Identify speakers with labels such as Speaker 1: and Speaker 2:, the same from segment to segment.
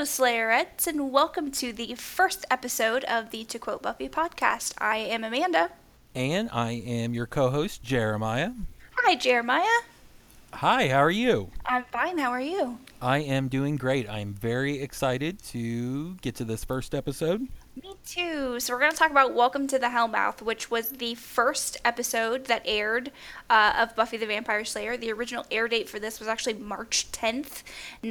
Speaker 1: Slayerettes, and welcome to the first episode of the To Quote Buffy podcast. I am Amanda.
Speaker 2: And I am your co host, Jeremiah.
Speaker 1: Hi, Jeremiah.
Speaker 2: Hi, how are you?
Speaker 1: I'm fine. How are you?
Speaker 2: I am doing great. I'm very excited to get to this first episode.
Speaker 1: Me too. So, we're going to talk about Welcome to the Hellmouth, which was the first episode that aired of Buffy the Vampire Slayer. The original air date for this was actually March 10th,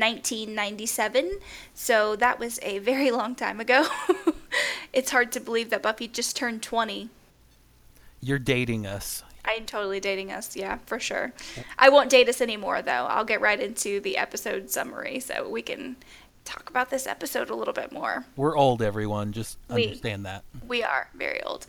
Speaker 1: 1997. So, that was a very long time ago. It's hard to believe that Buffy just turned 20.
Speaker 2: You're dating us.
Speaker 1: I'm totally dating us, yeah, for sure. I won't date us anymore, though. I'll get right into the episode summary so we can talk about this episode a little bit more.
Speaker 2: We're old, everyone. Just understand that.
Speaker 1: We are very old.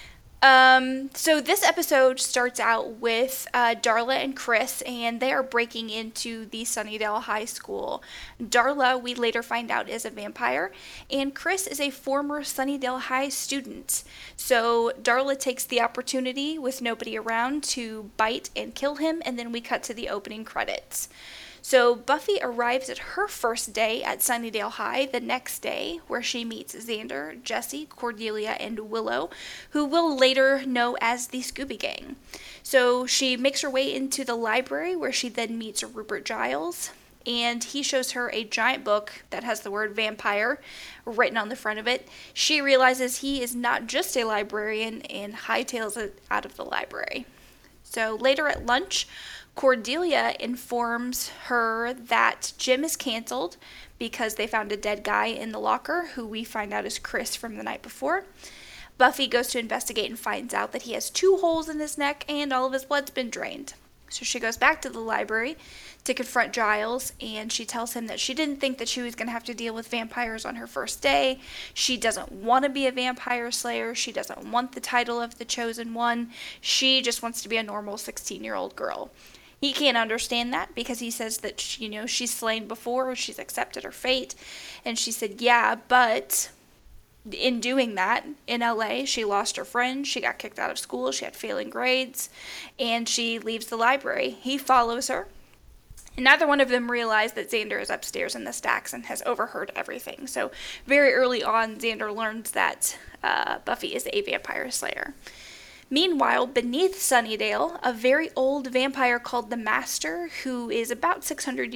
Speaker 1: So this episode starts out with Darla and Chris, and they are breaking into the Sunnydale High School. Darla, we later find out, is a vampire, and Chris is a former Sunnydale High student. So Darla takes the opportunity, with nobody around, to bite and kill him, and then we cut to the opening credits. So Buffy arrives at her first day at Sunnydale High the next day, where she meets Xander, Jesse, Cordelia, and Willow, who we'll later know as the Scooby Gang. So she makes her way into the library, where she then meets Rupert Giles, and he shows her a giant book that has the word vampire written on the front of it. She realizes he is not just a librarian and hightails it out of the library. So later at lunch, Cordelia informs her that gym is canceled because they found a dead guy in the locker, who we find out is Chris from the night before. Buffy goes to investigate and finds out that he has 2 holes in his neck and all of his blood's been drained. So she goes back to the library to confront Giles, and she tells him that she didn't think that she was going to have to deal with vampires on her first day. She doesn't want to be a vampire slayer. She doesn't want the title of the Chosen One. She just wants to be a normal 16-year-old girl. He can't understand that because he says that, she's slain before, she's accepted her fate. And she said, yeah, but in doing that, in LA, she lost her friend, she got kicked out of school, she had failing grades, and she leaves the library. He follows her. And neither one of them realize that Xander is upstairs in the stacks and has overheard everything. So very early on, Xander learns that Buffy is a vampire slayer. Meanwhile, beneath Sunnydale, a very old vampire called the Master, who is about 600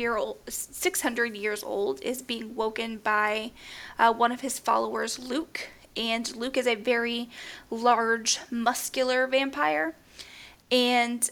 Speaker 1: years old, is being woken by one of his followers, Luke. And Luke is a very large, muscular vampire. And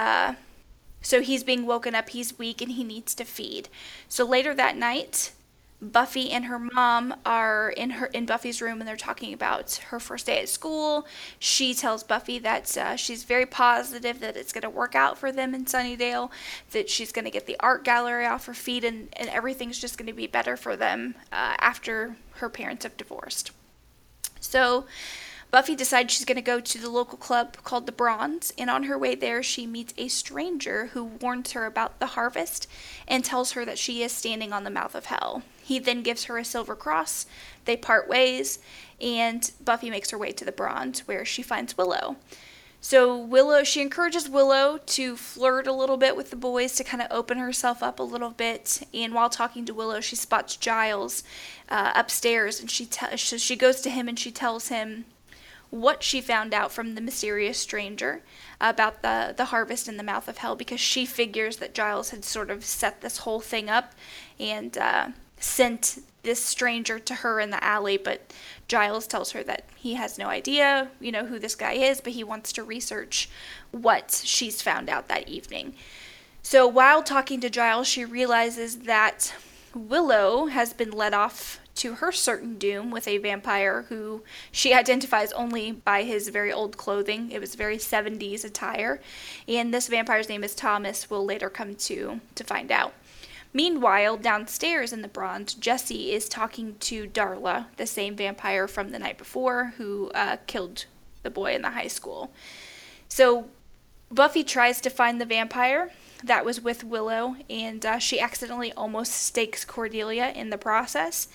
Speaker 1: so he's being woken up, he's weak, and he needs to feed. So later that night, Buffy and her mom are in Buffy's room, and they're talking about her first day at school. She tells Buffy that she's very positive that it's going to work out for them in Sunnydale, that she's going to get the art gallery off her feet, and everything's just going to be better for them after her parents have divorced. So Buffy decides she's going to go to the local club called the Bronze, and on her way there, she meets a stranger who warns her about the harvest and tells her that she is standing on the mouth of hell. He then gives her a silver cross, they part ways, and Buffy makes her way to the Bronze, where she finds Willow. So she encourages Willow to flirt a little bit with the boys to kind of open herself up a little bit, and while talking to Willow, she spots Giles upstairs, and she goes to him and she tells him what she found out from the mysterious stranger about the harvest in the mouth of hell, because she figures that Giles had sort of set this whole thing up and sent this stranger to her in the alley, but Giles tells her that he has no idea, who this guy is, but he wants to research what she's found out that evening. So while talking to Giles, she realizes that Willow has been led off to her certain doom with a vampire who she identifies only by his very old clothing. It was very 70s attire, and this vampire's name is Thomas. We'll later come to find out. Meanwhile, downstairs in the Bronze, Jesse is talking to Darla, the same vampire from the night before who killed the boy in the high school. So Buffy tries to find the vampire that was with Willow, and she accidentally almost stakes Cordelia in the process.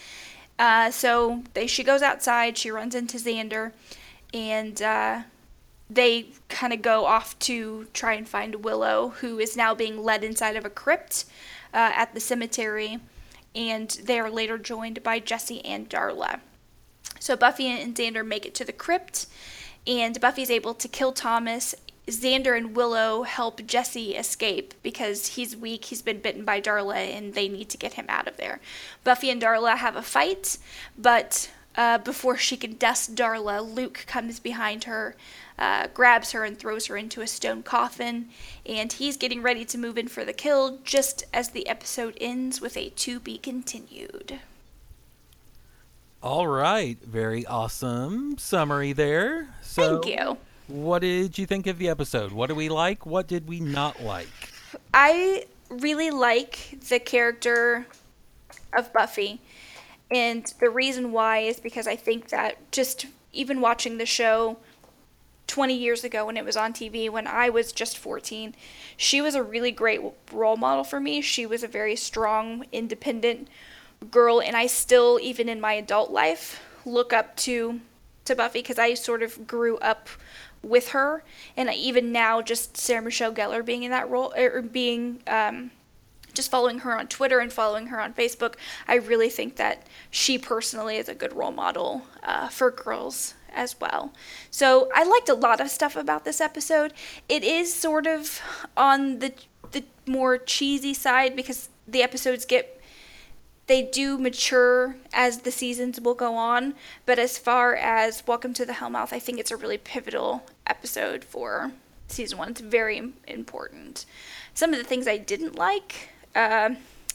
Speaker 1: So she goes outside, she runs into Xander, and they kind of go off to try and find Willow, who is now being led inside of a crypt at the cemetery. and they are later joined by Jesse and Darla. So Buffy and Xander make it to the crypt, and Buffy's able to kill Thomas. Xander and Willow help Jesse escape because he's weak, he's been bitten by Darla, and they need to get him out of there. Buffy and Darla have a fight, but before she can dust Darla, Luke comes behind her, grabs her, and throws her into a stone coffin, and he's getting ready to move in for the kill just as the episode ends with a to be continued.
Speaker 2: All right, very awesome summary there. So,
Speaker 1: Thank you.
Speaker 2: what did you think of the episode? What did we like? What did we not like?
Speaker 1: I really like the character of Buffy. And the reason why is because I think that just even watching the show 20 years ago when it was on TV, when I was just 14, she was a really great role model for me. She was a very strong, independent girl, and I still, even in my adult life, look up to Buffy because I sort of grew up with her, and even now, just Sarah Michelle Gellar being in that role, or being just following her on Twitter and following her on Facebook, I really think that she personally is a good role model for girls as well. So I liked a lot of stuff about this episode. It is sort of on the more cheesy side because the episodes they do mature as the seasons will go on, but as far as Welcome to the Hellmouth, I think it's a really pivotal episode for season 1. It's very important. Some of the things I didn't like, at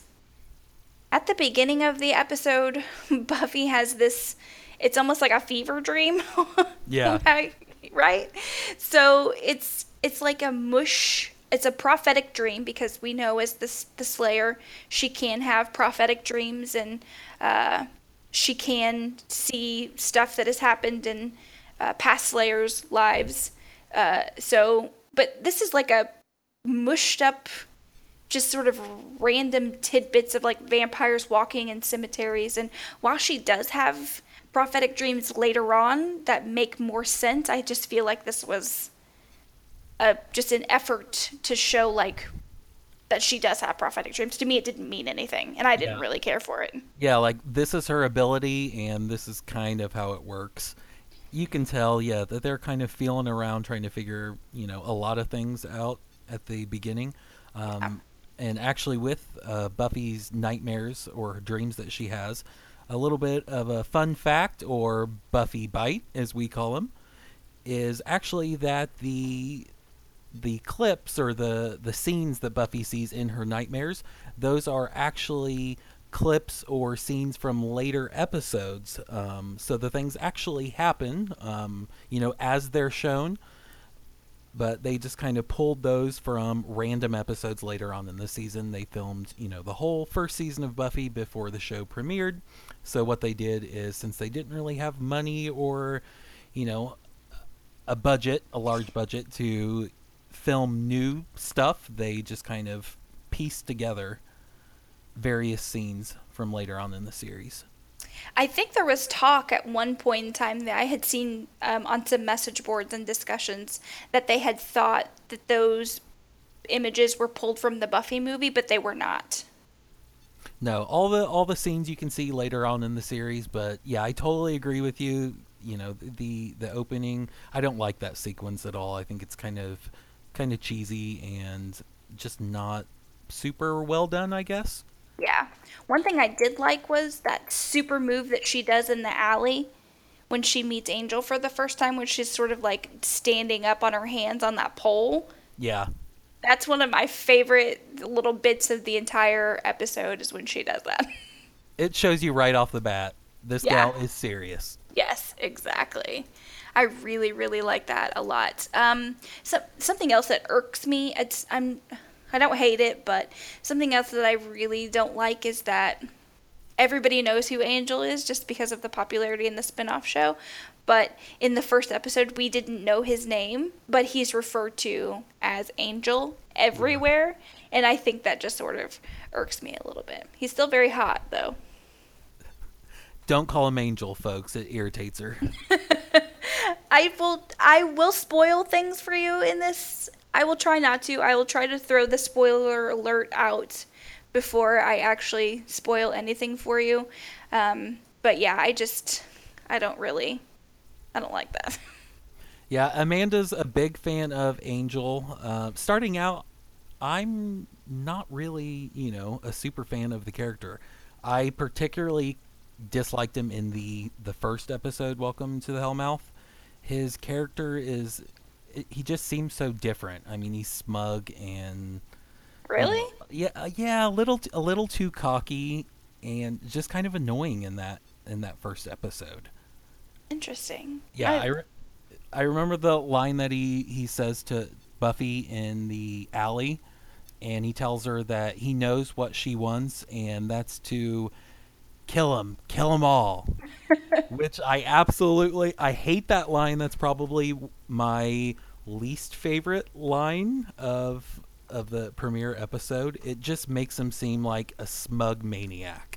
Speaker 1: the beginning of the episode, Buffy has this, it's almost like a fever dream.
Speaker 2: Yeah.
Speaker 1: Right? So it's like a mush. It's a prophetic dream because we know as the Slayer, she can have prophetic dreams, and she can see stuff that has happened in past Slayers' lives. But this is like a mushed up, just sort of random tidbits of like vampires walking in cemeteries. And while she does have prophetic dreams later on that make more sense, I just feel like this was just an effort to show like that she does have prophetic dreams. To me, it didn't mean anything, and I didn't really care for it.
Speaker 2: Yeah, like this is her ability, and this is kind of how it works. You can tell, yeah, that they're kind of feeling around trying to figure, a lot of things out at the beginning. And actually with Buffy's nightmares or dreams that she has, a little bit of a fun fact, or Buffy bite, as we call them, is actually that the clips or the scenes that Buffy sees in her nightmares, those are actually clips or scenes from later episodes. So the things actually happen, as they're shown, but they just kind of pulled those from random episodes later on in the season. They filmed, the whole first season of Buffy before the show premiered. So what they did is, since they didn't really have money or, a large budget to film new stuff, they just kind of pieced together various scenes from later on in the series.
Speaker 1: I think there was talk at one point in time that I had seen on some message boards and discussions that they had thought that those images were pulled from the Buffy movie, but they were not.
Speaker 2: No, all the scenes you can see later on in the series, but yeah, I totally agree with you. The opening, I don't like that sequence at all. I think it's kind of cheesy and just not super well done, I guess.
Speaker 1: Yeah. One thing I did like was that super move that she does in the alley when she meets Angel for the first time, when she's sort of like standing up on her hands on that pole.
Speaker 2: Yeah.
Speaker 1: That's one of my favorite little bits of the entire episode, is when she does that.
Speaker 2: It shows you right off the bat, this gal is serious.
Speaker 1: Yes, exactly. I really, really like that a lot. Something else that irks me, I don't hate it, but something else that I really don't like is that everybody knows who Angel is just because of the popularity in the spin-off show. But in the first episode, we didn't know his name, but he's referred to as Angel everywhere. And I think that just sort of irks me a little bit. He's still very hot, though.
Speaker 2: Don't call him Angel, folks. It irritates her.
Speaker 1: I will spoil things for you in this. I will try not to. I will try to throw the spoiler alert out before I actually spoil anything for you. But yeah, I don't really, I don't like that.
Speaker 2: Yeah, Amanda's a big fan of Angel. Starting out, I'm not really, a super fan of the character. I particularly disliked him in the first episode, Welcome to the Hellmouth. His character he just seems so different. I mean, he's smug and
Speaker 1: Really?
Speaker 2: yeah, yeah, a little too cocky and just kind of annoying in that first episode.
Speaker 1: Interesting.
Speaker 2: Yeah, I remember the line that he says to Buffy in the alley, and he tells her that he knows what she wants, and that's to kill him all. Which I hate that line. That's probably my least favorite line of the premiere episode. It just makes him seem like a smug maniac.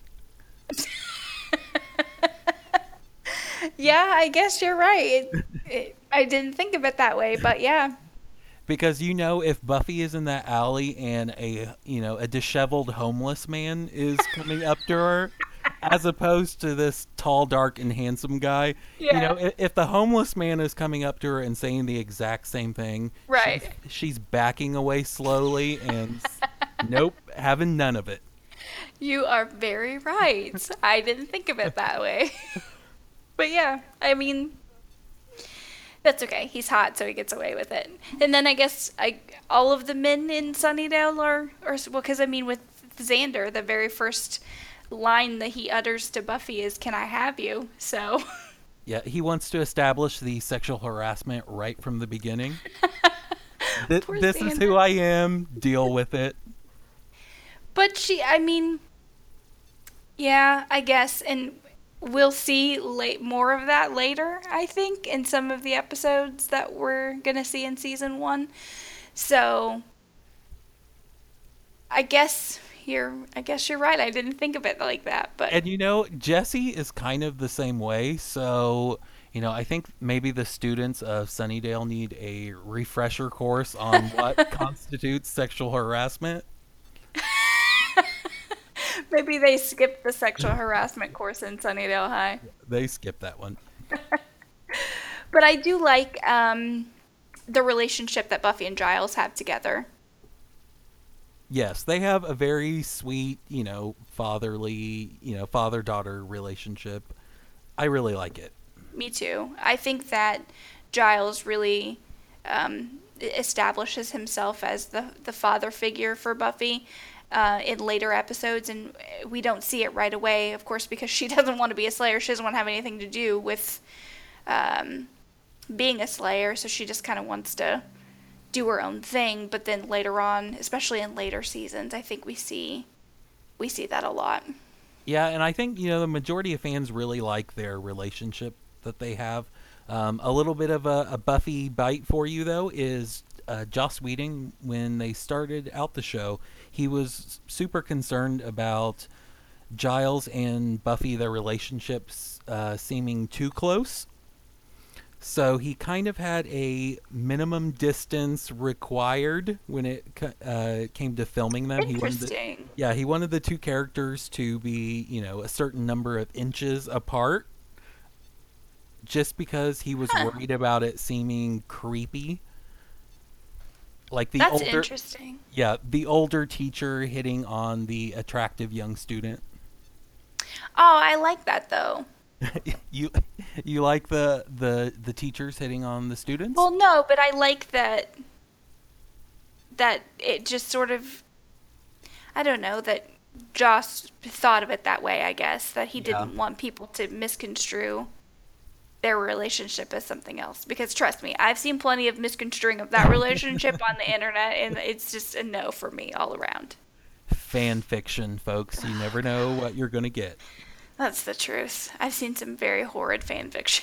Speaker 1: Yeah, I guess you're right. I didn't think of it that way, but yeah.
Speaker 2: Because if Buffy is in that alley and a disheveled homeless man is coming up to her, as opposed to this tall, dark, and handsome guy,
Speaker 1: Yeah.
Speaker 2: if the homeless man is coming up to her and saying the exact same thing,
Speaker 1: Right.
Speaker 2: she's backing away slowly and nope, having none of it.
Speaker 1: You are very right. I didn't think of it that way. But yeah, I mean, that's okay. He's hot, so he gets away with it. And then I guess all of the men in Sunnydale are well, because I mean, with Xander, the very first line that he utters to Buffy is "Can I have you?" So,
Speaker 2: Yeah, he wants to establish the sexual harassment right from the beginning.
Speaker 1: poor
Speaker 2: This is who
Speaker 1: Xander.
Speaker 2: I am. Deal with it.
Speaker 1: But I mean, yeah, I guess, and we'll see more of that later. I think in some of the episodes that we're gonna see in season one. So I guess you're right. I didn't think of it like that, but
Speaker 2: And Jesse is kind of the same way. So, I think maybe the students of Sunnydale need a refresher course on what constitutes sexual harassment.
Speaker 1: maybe they skipped the sexual harassment course in Sunnydale High.
Speaker 2: They skip that one.
Speaker 1: But I do like the relationship that Buffy and Giles have together.
Speaker 2: Yes, they have a very sweet, fatherly, father-daughter relationship. I really like it.
Speaker 1: Me too. I think that Giles really establishes himself as the father figure for Buffy in later episodes, and we don't see it right away, of course, because she doesn't want to be a Slayer. She doesn't want to have anything to do with um, being a Slayer, so she just kind of wants to do her own thing. But then later on, especially in later seasons, I think we see that a lot.
Speaker 2: Yeah, and I think the majority of fans really like their relationship that they have. A little bit of a Buffy bite for you though is Joss Whedon. When they started out the show, he was super concerned about Giles and Buffy, their relationships seeming too close. So he kind of had a minimum distance required when it came to filming them.
Speaker 1: Interesting.
Speaker 2: He wanted the two characters to be, a certain number of inches apart, just because he was
Speaker 1: Huh.
Speaker 2: worried about it seeming creepy. Like
Speaker 1: That's interesting.
Speaker 2: the older teacher hitting on the attractive young student.
Speaker 1: Oh, I like that though.
Speaker 2: you you like the teachers hitting on the students?
Speaker 1: Well, no, but I like that it just sort of, I don't know, that Joss thought of it that way, I guess, that he
Speaker 2: Yeah.
Speaker 1: didn't want people to misconstrue their relationship as something else. Because trust me, I've seen plenty of misconstruing of that relationship on the internet, and it's just a no for me all around.
Speaker 2: Fan fiction, folks. You never know what you're going to get.
Speaker 1: That's the truth. I've seen some very horrid fan fiction.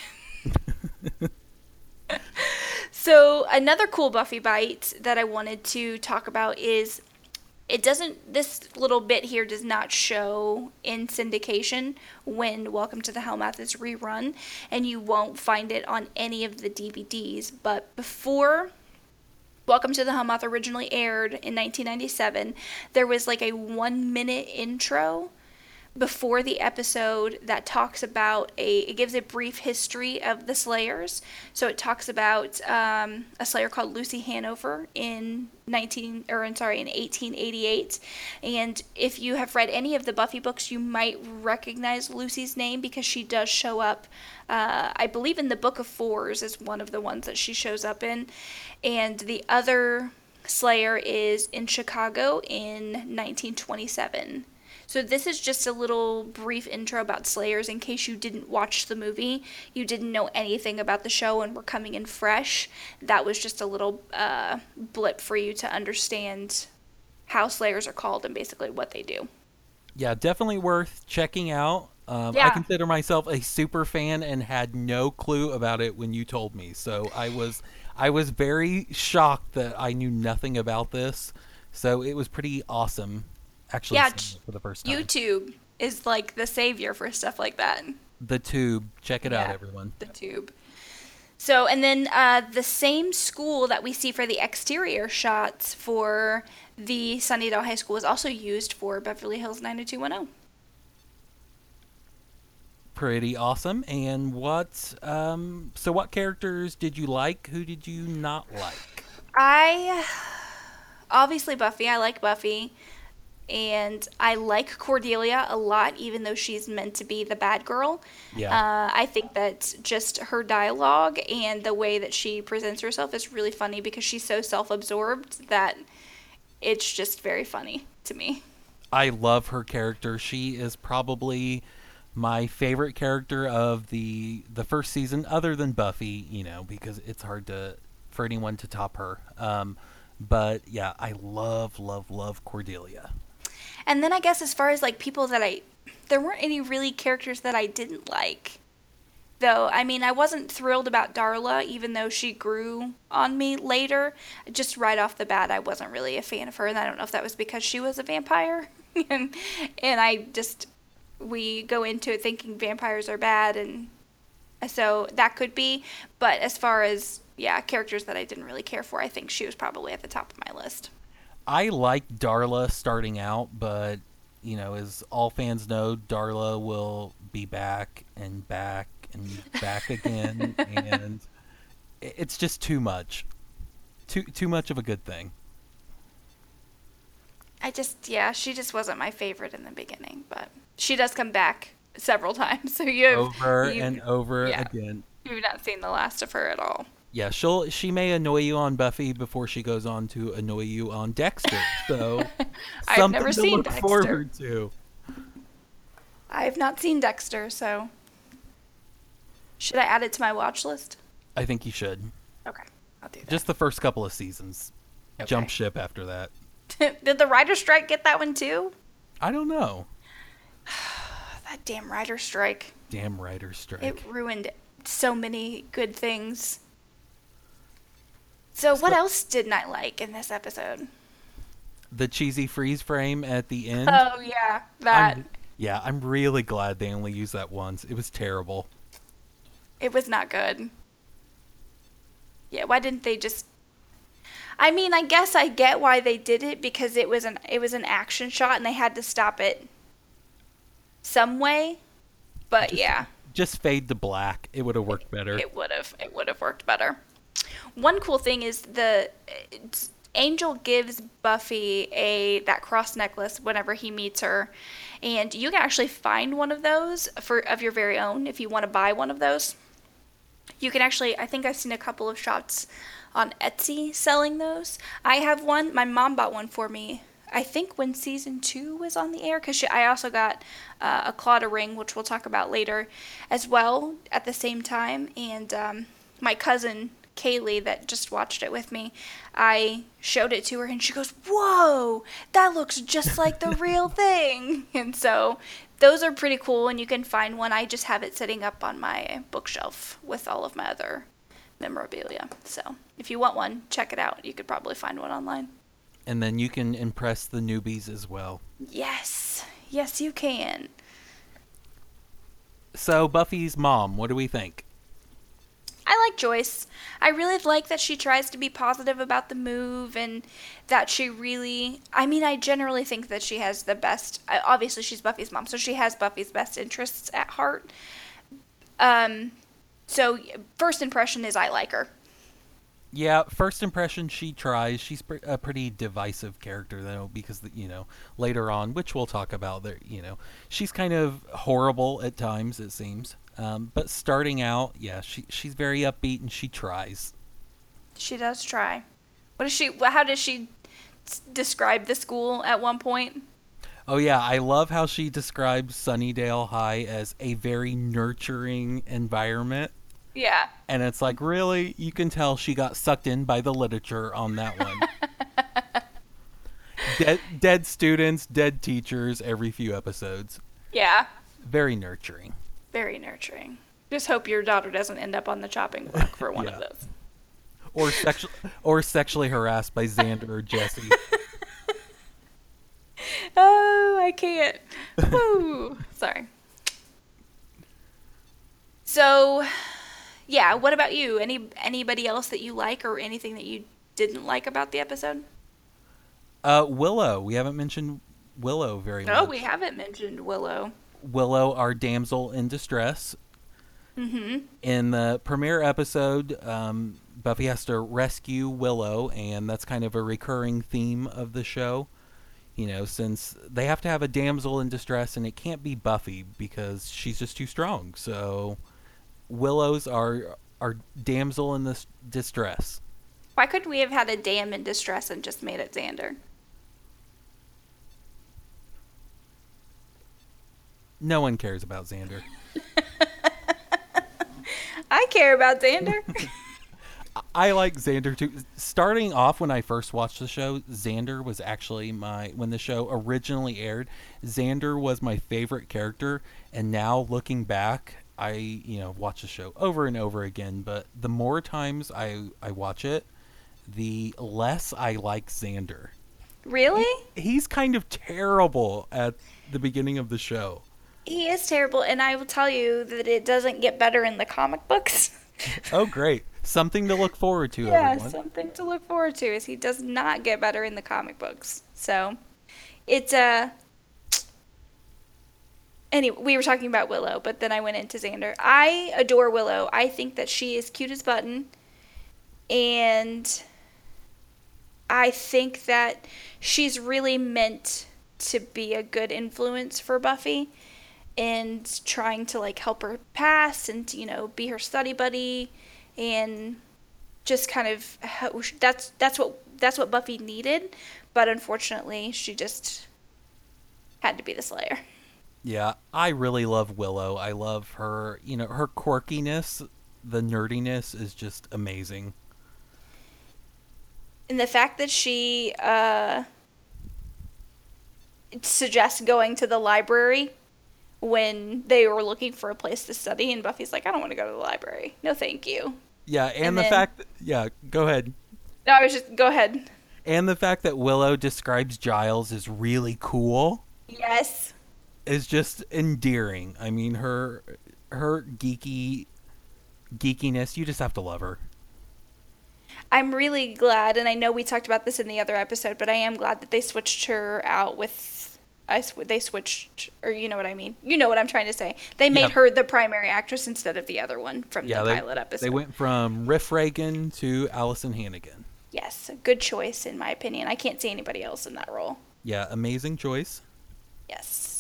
Speaker 1: So, another cool Buffy bite that I wanted to talk about is this little bit here does not show in syndication when Welcome to the Hellmouth is rerun, and you won't find it on any of the DVDs. But before Welcome to the Hellmouth originally aired in 1997. There was like a 1 minute intro before the episode that talks about it gives a brief history of the Slayers. So it talks about a Slayer called Lucy Hanover in 1888. And if you have read any of the Buffy books, you might recognize Lucy's name because she does show up. I believe in the Book of Fours is one of the ones that she shows up in, and the other Slayer is in Chicago in 1927. So this is just a little brief intro about Slayers in case you didn't watch the movie, you didn't know anything about the show and were coming in fresh. That was just a little blip for you to understand how Slayers are called and basically what they do.
Speaker 2: Yeah, definitely worth checking out. I
Speaker 1: Yeah.
Speaker 2: consider myself a super fan and had no clue about it when you told me. So I was very shocked that I knew nothing about this. So it was pretty awesome actually
Speaker 1: Yeah,
Speaker 2: seeing it for the first time.
Speaker 1: YouTube is like the savior for stuff like that.
Speaker 2: The Tube, check it out,
Speaker 1: Yeah,
Speaker 2: everyone.
Speaker 1: the tube. So, and then the same school that we see for the exterior shots for the Sunnydale High School is also used for Beverly Hills 90210.
Speaker 2: Pretty awesome. And so what characters did you like? Who did you not like?
Speaker 1: I obviously Buffy. I like Buffy. And I like Cordelia a lot, even though she's meant to be the bad girl.
Speaker 2: Yeah.
Speaker 1: I think that just her dialogue and the way that she presents herself is really funny because she's so self absorbed that it's just very funny to me.
Speaker 2: I love her character. She is probably my favorite character of the first season, other than Buffy, because it's hard to for anyone to top her. But yeah, I love Cordelia.
Speaker 1: And then I guess as far as like people that there weren't any really characters that I didn't like. Though, I mean, I wasn't thrilled about Darla, even though she grew on me later. Just right off the bat, I wasn't really a fan of her, and I don't know if that was because she was a vampire. and, and we go into it thinking vampires are bad, and so that could be. But as far as, yeah, characters that I didn't really care for, I think she was probably at the top of my list.
Speaker 2: I liked Darla starting out, but as all fans know, Darla will be back and back and back again, and it's just too much. Too much of a good thing.
Speaker 1: Yeah, she just wasn't my favorite in the beginning, but she does come back several times. So you have
Speaker 2: Over
Speaker 1: you,
Speaker 2: and over
Speaker 1: yeah,
Speaker 2: again.
Speaker 1: you've not seen the last of her at all.
Speaker 2: Yeah, she may annoy you on Buffy before she goes on to annoy you on Dexter. So
Speaker 1: I've
Speaker 2: something
Speaker 1: never
Speaker 2: to
Speaker 1: seen
Speaker 2: look
Speaker 1: Dexter.
Speaker 2: forward to.
Speaker 1: I have not seen Dexter, so should I add it to my watch list?
Speaker 2: I think you should.
Speaker 1: Okay, I'll do that.
Speaker 2: Just the first couple of seasons.
Speaker 1: Okay.
Speaker 2: Jump ship after that.
Speaker 1: Did the writer strike get that one too?
Speaker 2: I don't know.
Speaker 1: That damn writer strike.
Speaker 2: Damn writer's strike.
Speaker 1: It ruined so many good things. So what else didn't I like in this episode?
Speaker 2: The cheesy freeze frame at the end.
Speaker 1: Oh yeah, that.
Speaker 2: I'm really glad they only used that once. It was terrible.
Speaker 1: It was not good. Yeah, why didn't they just? I mean, I guess I get why they did it because it was an action shot and they had to stop it some way. But yeah,
Speaker 2: Just fade to black. It would have worked better.
Speaker 1: it would have worked better. One cool thing is Angel gives Buffy that cross necklace whenever he meets her, and you can actually find one of those of your very own if you want to buy one of those. You can actually, I think I've seen a couple of shops on Etsy selling those. I have one. My mom bought one for me, I think when season 2 was on the air, because I also got a Claudia ring, which we'll talk about later as well at the same time. And my cousin Kaylee that just watched it with me, I showed it to her and she goes, "Whoa, that looks just like the real thing." And so those are pretty cool, and you can find one. I just have it sitting up on my bookshelf with all of my other memorabilia. So if you want one, check it out. You could probably find one online.
Speaker 2: And then you can impress the newbies as well.
Speaker 1: Yes, you can.
Speaker 2: So Buffy's mom, what do we think?
Speaker 1: I like Joyce. I really like that she tries to be positive about the move and that she really. I mean, I generally think that she has the best. Obviously, she's Buffy's mom, so she has Buffy's best interests at heart. Um, so, first impression is I like her.
Speaker 2: Yeah, first impression, she tries. She's a pretty divisive character, though, because, later on, which we'll talk about, there, she's kind of horrible at times, it seems. But starting out, yeah, she's very upbeat and she tries.
Speaker 1: She does try. What is she? How does she describe the school at one point?
Speaker 2: Oh, yeah, I love how she describes Sunnydale High as a very nurturing environment.
Speaker 1: Yeah.
Speaker 2: And it's like, really? You can tell she got sucked in by the literature on that one. Dead students, dead teachers every few episodes.
Speaker 1: Yeah.
Speaker 2: Very nurturing.
Speaker 1: Very nurturing. Just hope your daughter doesn't end up on the chopping block for one
Speaker 2: Yeah.
Speaker 1: of those.
Speaker 2: Or sexually harassed by Xander or Jesse.
Speaker 1: Oh, I can't. Woo. Sorry. So, yeah, what about you? Anybody else that you like or anything that you didn't like about the episode?
Speaker 2: Willow. We haven't mentioned Willow very
Speaker 1: No,
Speaker 2: much.
Speaker 1: we haven't mentioned Willow.
Speaker 2: Willow, our damsel in distress.
Speaker 1: Mm-hmm.
Speaker 2: In the premiere episode, Buffy has to rescue Willow, and that's kind of a recurring theme of the show. Since they have to have a damsel in distress, and it can't be Buffy because she's just too strong. So Willow's our damsel in this distress.
Speaker 1: Why couldn't we have had a dam in distress and just made it Xander?
Speaker 2: No one cares about Xander.
Speaker 1: I care about Xander.
Speaker 2: I like Xander too. Starting off when I first watched the show, Xander was actually when the show originally aired, Xander was my favorite character, and now looking back, I watch the show over and over again, but the more times I watch it, the less I like Xander.
Speaker 1: Really?
Speaker 2: He's kind of terrible at the beginning of the show.
Speaker 1: He is terrible, and I will tell you that it doesn't get better in the comic books.
Speaker 2: Oh, great. Something to look forward to,
Speaker 1: Yeah,
Speaker 2: everyone.
Speaker 1: something to look forward to is he does not get better in the comic books. So, it's anyway, we were talking about Willow, but then I went into Xander. I adore Willow. I think that she is cute as button, and I think that she's really meant to be a good influence for Buffy and trying to like help her pass and be her study buddy and just kind of that's what Buffy needed, but unfortunately she just had to be the Slayer.
Speaker 2: Yeah, I really love Willow. I love her, her quirkiness, the nerdiness is just amazing.
Speaker 1: And the fact that she suggests going to the library when they were looking for a place to study, and Buffy's like, I don't want to go to the library. No, thank you.
Speaker 2: Yeah, and the fact go ahead.
Speaker 1: No, I was just, go ahead.
Speaker 2: And the fact that Willow describes Giles as really cool.
Speaker 1: Yes.
Speaker 2: Is just endearing. I mean, her geekiness, you just have to love her.
Speaker 1: I'm really glad, and I know we talked about this in the other episode, but I am glad that they switched her out with they switched, or you know what I mean. You know what I'm trying to say. They made her the primary actress instead of the other one from the pilot episode.
Speaker 2: They went from Riff Reagan to Allison Hannigan.
Speaker 1: Yes, a good choice in my opinion. I can't see anybody else in that role.
Speaker 2: Yeah, amazing choice.
Speaker 1: Yes.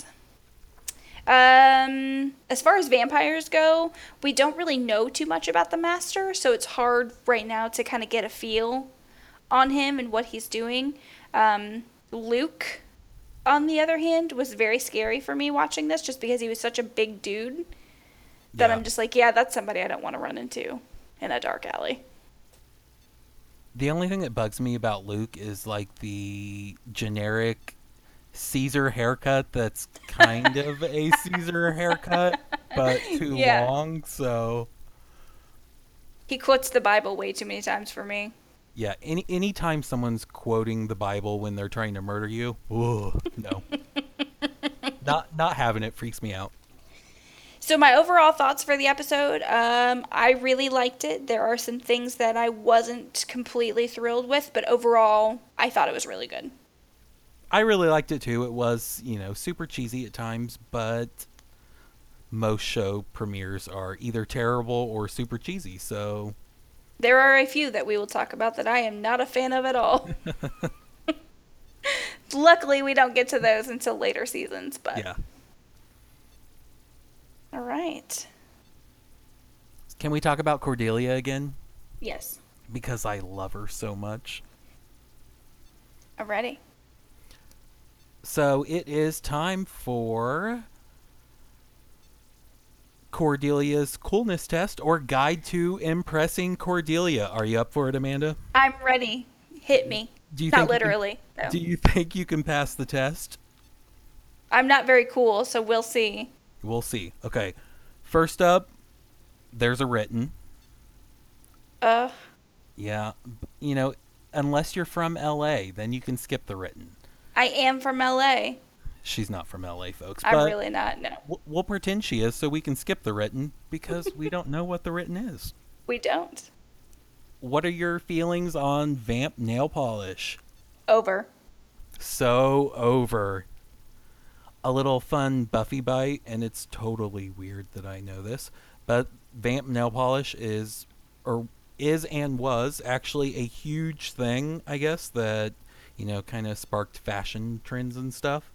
Speaker 1: As far as vampires go, we don't really know too much about the Master, so it's hard right now to kind of get a feel on him and what he's doing. Luke, on the other hand, was very scary for me watching this just because he was such a big dude that I'm just like, yeah, that's somebody I don't want to run into in a dark alley.
Speaker 2: The only thing that bugs me about Luke is like the generic Caesar haircut that's kind of a Caesar haircut, but too long, so...
Speaker 1: He quotes the Bible way too many times for me.
Speaker 2: Yeah, anytime someone's quoting the Bible when they're trying to murder you, ooh, no. Not having it freaks me out.
Speaker 1: So my overall thoughts for the episode, I really liked it. There are some things that I wasn't completely thrilled with, but overall, I thought it was really good.
Speaker 2: I really liked it too. It was, super cheesy at times, but most show premieres are either terrible or super cheesy. So,
Speaker 1: There are a few that we will talk about that I am not a fan of at all. Luckily, we don't get to those until later seasons, but
Speaker 2: yeah.
Speaker 1: all right.
Speaker 2: Can we talk about Cordelia again?
Speaker 1: Yes.
Speaker 2: Because I love her so much.
Speaker 1: Alrighty.
Speaker 2: So it is time for Cordelia's coolness test or guide to impressing Cordelia. Are you up for it, Amanda?
Speaker 1: I'm ready. Hit me.
Speaker 2: Do you
Speaker 1: Not
Speaker 2: think you can,
Speaker 1: literally. No.
Speaker 2: do you think you can pass the test?
Speaker 1: I'm not very cool, so we'll see.
Speaker 2: We'll see. Okay. First up, there's a written.
Speaker 1: Uh,
Speaker 2: Yeah. Unless you're from LA, then you can skip the written.
Speaker 1: I am from LA.
Speaker 2: She's not from LA, folks.
Speaker 1: I'm
Speaker 2: But
Speaker 1: really not. No,
Speaker 2: we'll pretend she is so we can skip the written because we don't know what the written is.
Speaker 1: we don't.
Speaker 2: What are your feelings on Vamp nail polish?
Speaker 1: Over.
Speaker 2: So over. A little fun Buffy bite, and it's totally weird that I know this, but Vamp nail polish is and was actually a huge thing, I guess, that kind of sparked fashion trends and stuff.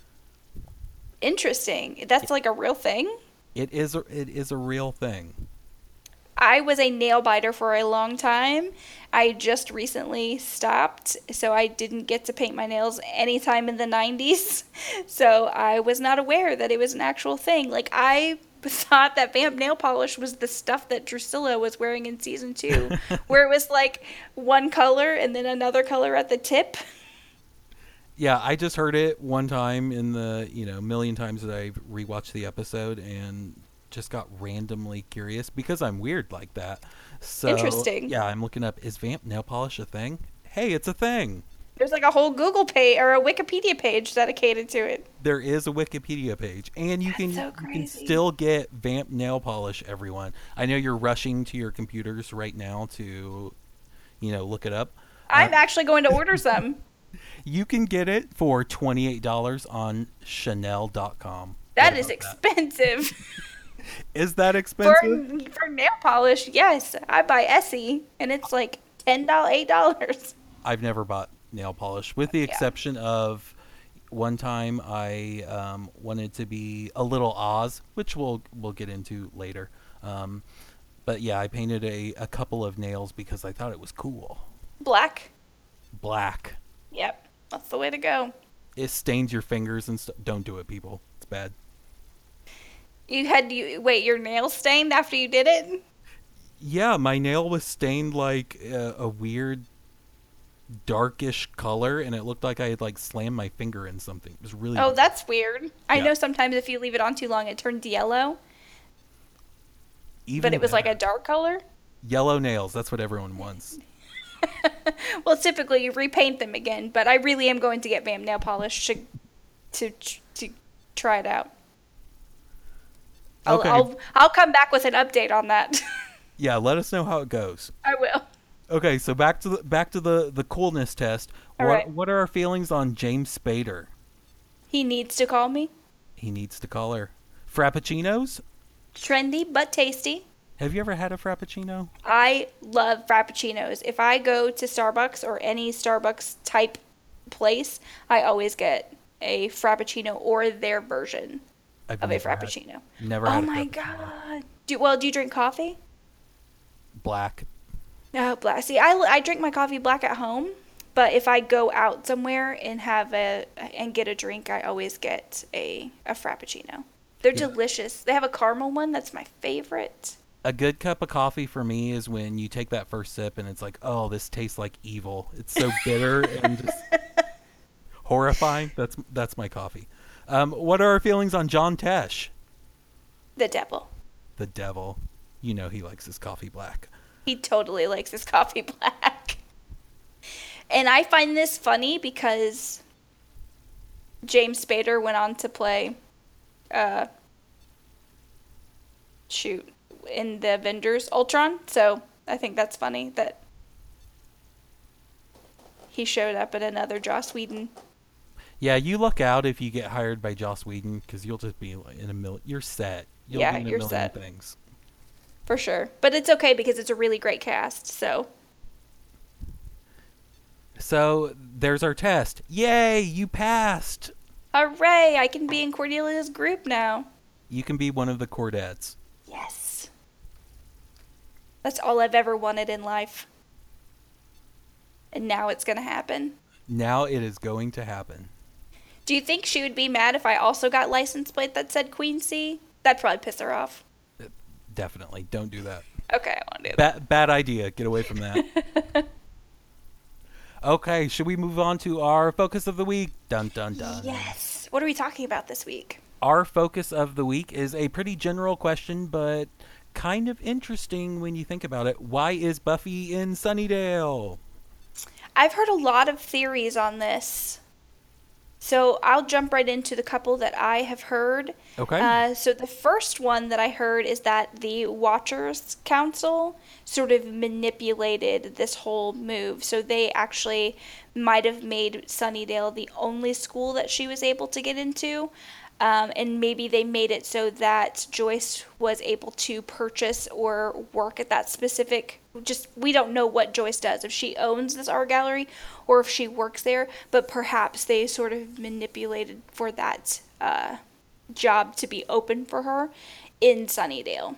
Speaker 1: Interesting. That's like a real thing.
Speaker 2: It is a real thing.
Speaker 1: I was a nail biter for a long time. I just recently stopped, so I didn't get to paint my nails anytime in the 90s. So I was not aware that it was an actual thing. Like, I thought that Vamp nail polish was the stuff that Drusilla was wearing in season 2, where it was like one color and then another color at the tip.
Speaker 2: Yeah, I just heard it one time in the million times that I rewatched the episode and just got randomly curious because I'm weird like that. So
Speaker 1: Interesting.
Speaker 2: yeah, I'm looking up, is Vamp nail polish a thing? Hey, it's a thing.
Speaker 1: There's like a whole Google page or a Wikipedia page dedicated to it.
Speaker 2: There is a Wikipedia page, and you can
Speaker 1: That's so
Speaker 2: you can
Speaker 1: crazy.
Speaker 2: still get Vamp nail polish. Everyone, I know you're rushing to your computers right now to look it up.
Speaker 1: I'm actually going to order some.
Speaker 2: You can get it for $28 on Chanel.com.
Speaker 1: That
Speaker 2: What
Speaker 1: is
Speaker 2: about
Speaker 1: expensive.
Speaker 2: Is that
Speaker 1: For
Speaker 2: expensive?
Speaker 1: for nail polish, yes. I buy Essie and it's like $8.
Speaker 2: I've never bought nail polish, with the
Speaker 1: Yeah.
Speaker 2: exception of one time I wanted to be a little Oz, which we'll get into later. But yeah, I painted a couple of nails because I thought it was cool.
Speaker 1: Black.
Speaker 2: Black.
Speaker 1: Yep. That's the way to go.
Speaker 2: It stains your fingers and stuff. Don't do it, people. It's bad.
Speaker 1: Wait, your nails stained after you did it?
Speaker 2: Yeah, my nail was stained like a weird darkish color, and it looked like I had like slammed my finger in something. It was really
Speaker 1: Oh,
Speaker 2: weird.
Speaker 1: that's weird. I
Speaker 2: Yeah.
Speaker 1: know sometimes if you leave it on too long it turns yellow,
Speaker 2: Even
Speaker 1: but it was like a
Speaker 2: better.
Speaker 1: dark color.
Speaker 2: Yellow nails. That's what everyone wants.
Speaker 1: Well, typically you repaint them again, but I really am going to get Vamp nail polish to try it out.
Speaker 2: Okay.
Speaker 1: I'll come back with an update on that.
Speaker 2: Yeah, let us know how it goes.
Speaker 1: I will.
Speaker 2: Okay, so back to the coolness test.
Speaker 1: All
Speaker 2: What
Speaker 1: right.
Speaker 2: what are our feelings on James Spader?
Speaker 1: He needs to call me.
Speaker 2: He needs to call her. Frappuccinos?
Speaker 1: Trendy but tasty.
Speaker 2: Have you ever had a frappuccino?
Speaker 1: I love frappuccinos. If I go to Starbucks or any Starbucks type place, I always get a frappuccino or their version
Speaker 2: I've
Speaker 1: of a
Speaker 2: never had-
Speaker 1: frappuccino.
Speaker 2: Never
Speaker 1: Oh
Speaker 2: had a
Speaker 1: my
Speaker 2: frappuccino.
Speaker 1: god. Do you drink coffee?
Speaker 2: Black.
Speaker 1: No, black. See, I drink my coffee black at home, but if I go out somewhere and get a drink, I always get a frappuccino. They're
Speaker 2: Yeah.
Speaker 1: delicious. They have a caramel one that's my favorite.
Speaker 2: A good cup of coffee for me is when you take that first sip and it's like, oh, this tastes like evil. It's so bitter and just horrifying. That's my coffee. What are our feelings on John Tesh?
Speaker 1: The devil.
Speaker 2: The devil. You know he likes his coffee black.
Speaker 1: He totally likes his coffee black. And I find this funny because James Spader went on to play shoot, in the Avengers Ultron. So I think that's funny that he showed up in another Joss Whedon.
Speaker 2: Yeah, you look out if you get hired by Joss Whedon because you'll just be in a million. You're set. You'll
Speaker 1: Yeah,
Speaker 2: be in a
Speaker 1: you're
Speaker 2: million
Speaker 1: set
Speaker 2: things.
Speaker 1: for sure. But it's okay because it's a really great cast. So
Speaker 2: So there's our test. Yay, you passed.
Speaker 1: hooray! I can be in Cordelia's group now.
Speaker 2: You can be one of the Cordettes.
Speaker 1: Yes, that's all I've ever wanted in life, and now it's gonna happen.
Speaker 2: Now it is going to happen.
Speaker 1: Do you think she would be mad if I also got license plate that said Queen C? That'd probably piss her off.
Speaker 2: Definitely. Don't do that.
Speaker 1: Okay, I won't do that.
Speaker 2: Bad idea. Get away from that. Okay, should we move on to our focus of the week? Dun dun dun.
Speaker 1: Yes. What are we talking about this week?
Speaker 2: Our focus of the week is a pretty general question, but kind of interesting when you think about it. Why is Buffy in Sunnydale?
Speaker 1: I've heard a lot of theories on this. So I'll jump right into the couple that I have heard.
Speaker 2: Okay.
Speaker 1: So the first one that I heard is that the Watchers Council sort of manipulated this whole move. So they actually might have made Sunnydale the only school that she was able to get into. And maybe they made it so that Joyce was able to purchase or work at that specific. Just we don't know what Joyce does, if she owns this art gallery or if she works there. But perhaps they sort of manipulated for that job to be open for her in Sunnydale.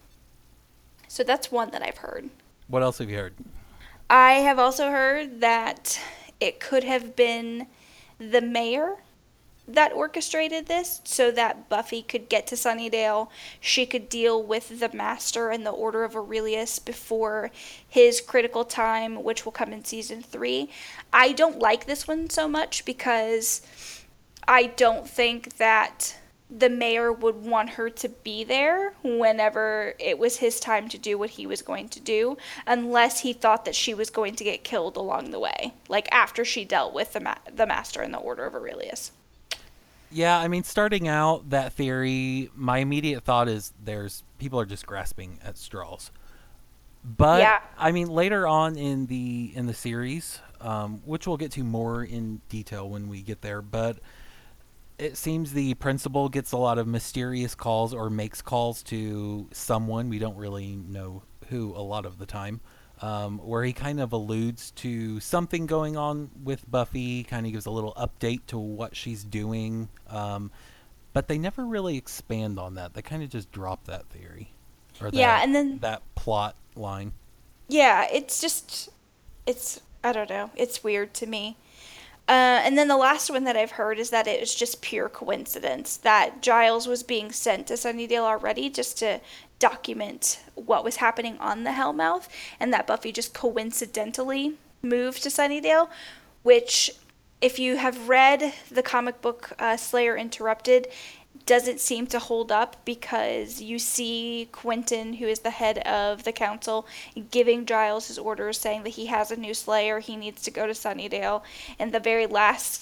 Speaker 1: So that's one that I've heard.
Speaker 2: What else have you heard?
Speaker 1: I have also heard that it could have been the mayor that orchestrated this so that Buffy could get to Sunnydale. She could deal with the Master and the Order of Aurelius before his critical time, which will come in season 3. I don't like this one so much because I don't think that the mayor would want her to be there whenever it was his time to do what he was going to do, unless he thought that she was going to get killed along the way, like after she dealt with the Master and the Order of Aurelius.
Speaker 2: Yeah, I mean, starting out that theory, my immediate thought is there's people are just grasping at straws. But
Speaker 1: Yeah.
Speaker 2: I mean, later on in the series, which we'll get to more in detail when we get there, but it seems the principal gets a lot of mysterious calls or makes calls to someone we don't really know who a lot of the time, where he kind of alludes to something going on with Buffy, kind of gives a little update to what she's doing, but they never really expand on that. They kind of just drop that theory or
Speaker 1: Yeah, and then
Speaker 2: that plot line.
Speaker 1: yeah, it's I don't know, it's weird to me. And then the last one that I've heard is that it was just pure coincidence that Giles was being sent to Sunnydale already just to document what was happening on the Hellmouth, and that Buffy just coincidentally moved to Sunnydale, which, if you have read the comic book Slayer Interrupted, doesn't seem to hold up because you see Quentin, who is the head of the council, giving Giles his orders saying that he has a new Slayer, he needs to go to Sunnydale. And the very last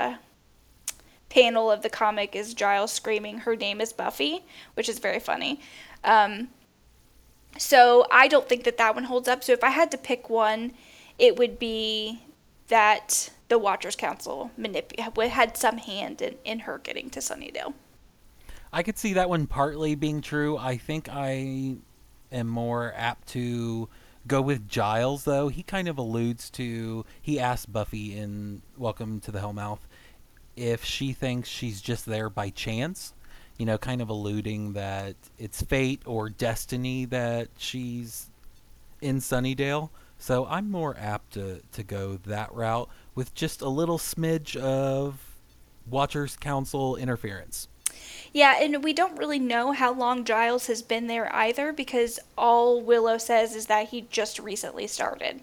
Speaker 1: panel of the comic is Giles screaming, "Her name is Buffy," which is very funny. Um, so I don't think that that one holds up. So if I had to pick one, it would be that the Watchers Council had some hand in her getting to Sunnydale.
Speaker 2: I could see that one partly being true. I think I am more apt to go with Giles, though. He kind of alludes to, he asks Buffy in Welcome to the Hellmouth if she thinks she's just there by chance, kind of alluding that it's fate or destiny that she's in Sunnydale. So I'm more apt to go that route with just a little smidge of Watchers Council interference.
Speaker 1: Yeah, and we don't really know how long Giles has been there either because all Willow says is that he just recently started.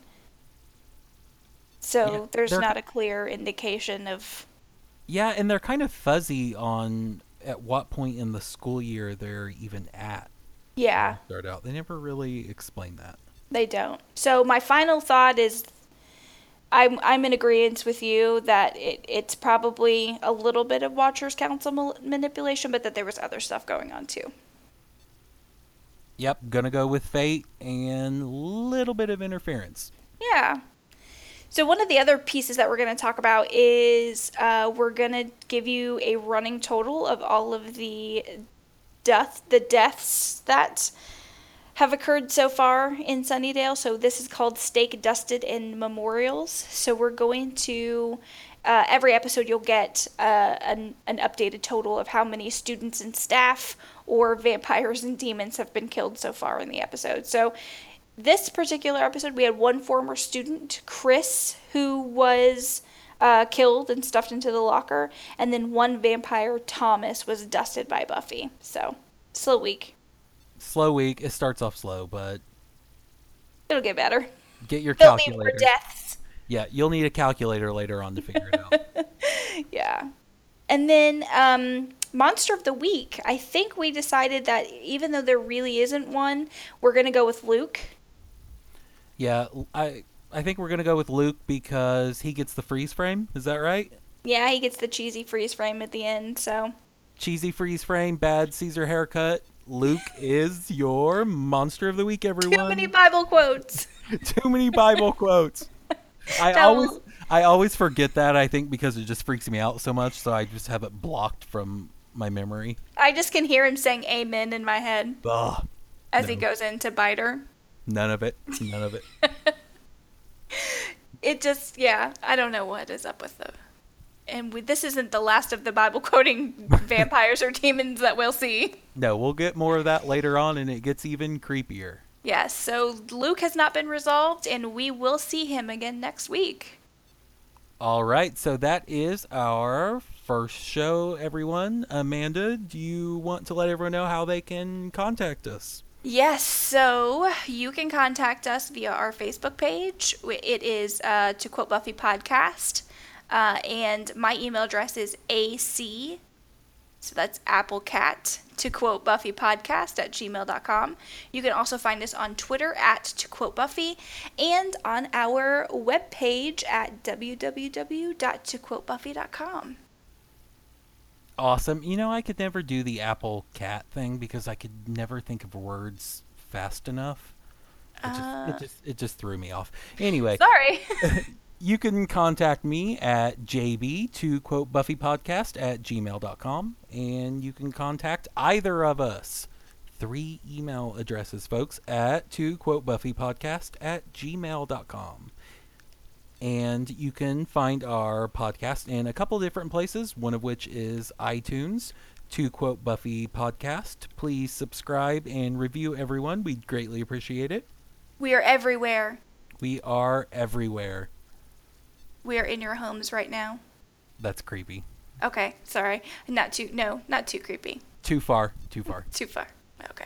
Speaker 2: Yeah,
Speaker 1: So there's
Speaker 2: they're
Speaker 1: not a clear indication of.
Speaker 2: yeah, and they're kind of fuzzy on at what point in the school year they're even at when
Speaker 1: Yeah,
Speaker 2: they start out. They never really explain that.
Speaker 1: they don't. So my final thought is I'm in agreement with you that it's probably a little bit of Watchers Council manipulation, but that there was other stuff going on too.
Speaker 2: Yep, gonna go with fate and a little bit of interference.
Speaker 1: Yeah. So one of the other pieces that we're going to talk about is we're going to give you a running total of all of the deaths that have occurred so far in Sunnydale. So this is called Stake Dusted in Memorials. So we're going to every episode you'll get an updated total of how many students and staff or vampires and demons have been killed so far in the episode. So this particular episode, we had one former student, Chris, who was killed and stuffed into the locker, and then one vampire, Thomas, was dusted by Buffy. So, slow week.
Speaker 2: Slow week. It starts off slow, but
Speaker 1: It'll get better.
Speaker 2: get your
Speaker 1: They'll need more
Speaker 2: calculator.
Speaker 1: deaths.
Speaker 2: Yeah, you'll need a calculator later on to figure it out.
Speaker 1: Yeah. And then, Monster of the Week. I think we decided that even though there really isn't one, we're going to go with Luke.
Speaker 2: Yeah, I think we're gonna go with Luke because he gets the freeze frame. Is that right?
Speaker 1: Yeah, he gets the cheesy freeze frame at the end, so.
Speaker 2: Cheesy freeze frame, bad Caesar haircut. Luke is your monster of the week, everyone.
Speaker 1: Too many Bible quotes.
Speaker 2: Too many Bible quotes. I always forget that, I think, because it just freaks me out so much, so I just have it blocked from my memory.
Speaker 1: I just can hear him saying amen in my head
Speaker 2: Ugh.
Speaker 1: as he
Speaker 2: No.
Speaker 1: goes in to bite her.
Speaker 2: None of it. None of it.
Speaker 1: It just, yeah, I don't know what is up with the. And this isn't the last of the Bible quoting vampires or demons that we'll see.
Speaker 2: No, we'll get more of that later on, and it gets even creepier.
Speaker 1: Yes, so Luke has not been resolved, and we will see him again next week.
Speaker 2: All right, so that is our first show, everyone. Amanda, do you want to let everyone know how they can contact us?
Speaker 1: Yes, so you can contact us via our Facebook page. It is, to quote Buffy Podcast. And my email address is AC, so that's Apple Cat, to quote Buffy Podcast at gmail.com. You can also find us on Twitter at to quote Buffy and on our webpage at www.toquotebuffy.com.
Speaker 2: Awesome. You know, I could never do the Apple Cat thing because I could never think of words fast enough. It just threw me off. Anyway,
Speaker 1: Sorry.
Speaker 2: you can contact me at jb to quote Buffy Podcast at gmail.com, and you can contact either of us. 3 email addresses, folks, at to quote Buffy Podcast at gmail.com. And you can find our podcast in a couple different places, one of which is iTunes, to quote Buffy Podcast. Please subscribe and review, everyone. We'd greatly appreciate it.
Speaker 1: We are everywhere.
Speaker 2: We are everywhere.
Speaker 1: We are in your homes right now.
Speaker 2: That's creepy.
Speaker 1: Okay, sorry. Not too creepy.
Speaker 2: Too far. Too far.
Speaker 1: Too far. Okay.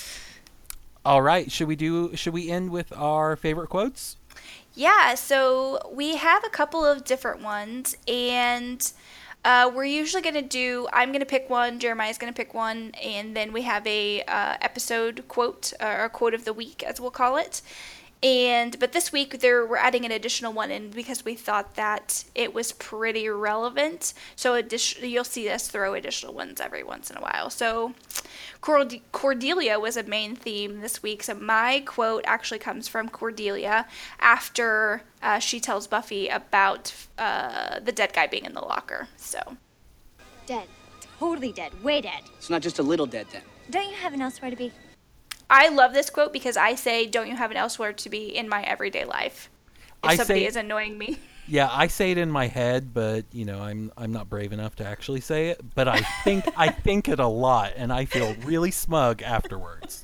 Speaker 2: All right. Should we end with our favorite quotes?
Speaker 1: Yeah, so we have a couple of different ones, and we're usually going to I'm going to pick one, Jeremiah's going to pick one, and then we have a episode quote, or quote of the week, as we'll call it. But this week we're adding an additional one in because we thought that it was pretty relevant. So you'll see us throw additional ones every once in a while. So Cordelia was a main theme this week. So my quote actually comes from Cordelia after she tells Buffy about the dead guy being in the locker. So
Speaker 3: Dead. Totally dead. Way dead.
Speaker 4: It's not just a little dead then.
Speaker 3: Don't you have an elsewhere to be?
Speaker 1: I love this quote because I say, "Don't you have an elsewhere to be in my everyday life?" If somebody is annoying me.
Speaker 2: Yeah, I say it in my head, but I'm not brave enough to actually say it. But I think it a lot, and I feel really smug afterwards.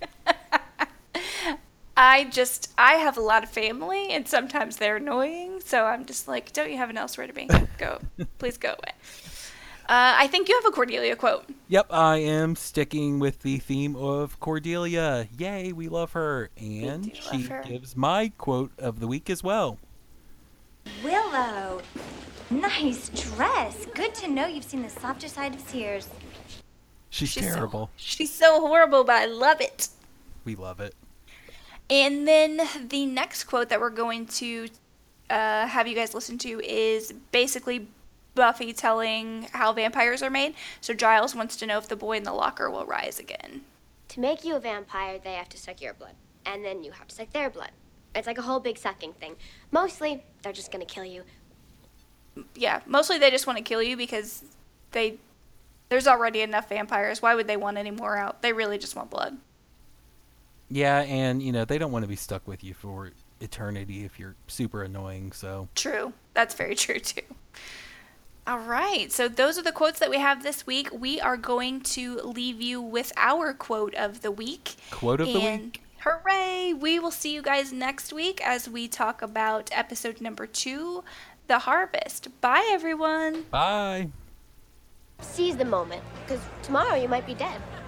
Speaker 1: I have a lot of family, and sometimes they're annoying, so I'm just like, "Don't you have an elsewhere to be? Go, please go away." I think you have a Cordelia quote.
Speaker 2: Yep, I am sticking with the theme of Cordelia. Yay, we love her. And she gives my quote of the week as well.
Speaker 3: Willow, nice dress. Good to know you've seen the softer side of Sears.
Speaker 2: She's terrible.
Speaker 1: She's so horrible, but I love it.
Speaker 2: We love it.
Speaker 1: And then the next quote that we're going to have you guys listen to is basically Buffy telling how vampires are made. So Giles wants to know if the boy in the locker will rise again.
Speaker 4: To make you a vampire, they have to suck your blood. And then you have to suck their blood. It's like a whole big sucking thing. Mostly, they're just gonna kill you.
Speaker 1: Yeah, mostly they just want to kill you because there's already enough vampires. Why would they want any more out? They really just want blood.
Speaker 2: Yeah, and they don't want to be stuck with you for eternity if you're super annoying. So
Speaker 1: True. That's very true too. All right. So those are the quotes that we have this week. We are going to leave you with our quote of the week.
Speaker 2: Quote of the week.
Speaker 1: Hooray! We will see you guys next week as we talk about episode number 2, The Harvest. Bye, everyone.
Speaker 2: Bye.
Speaker 4: Seize the moment, because tomorrow you might be dead.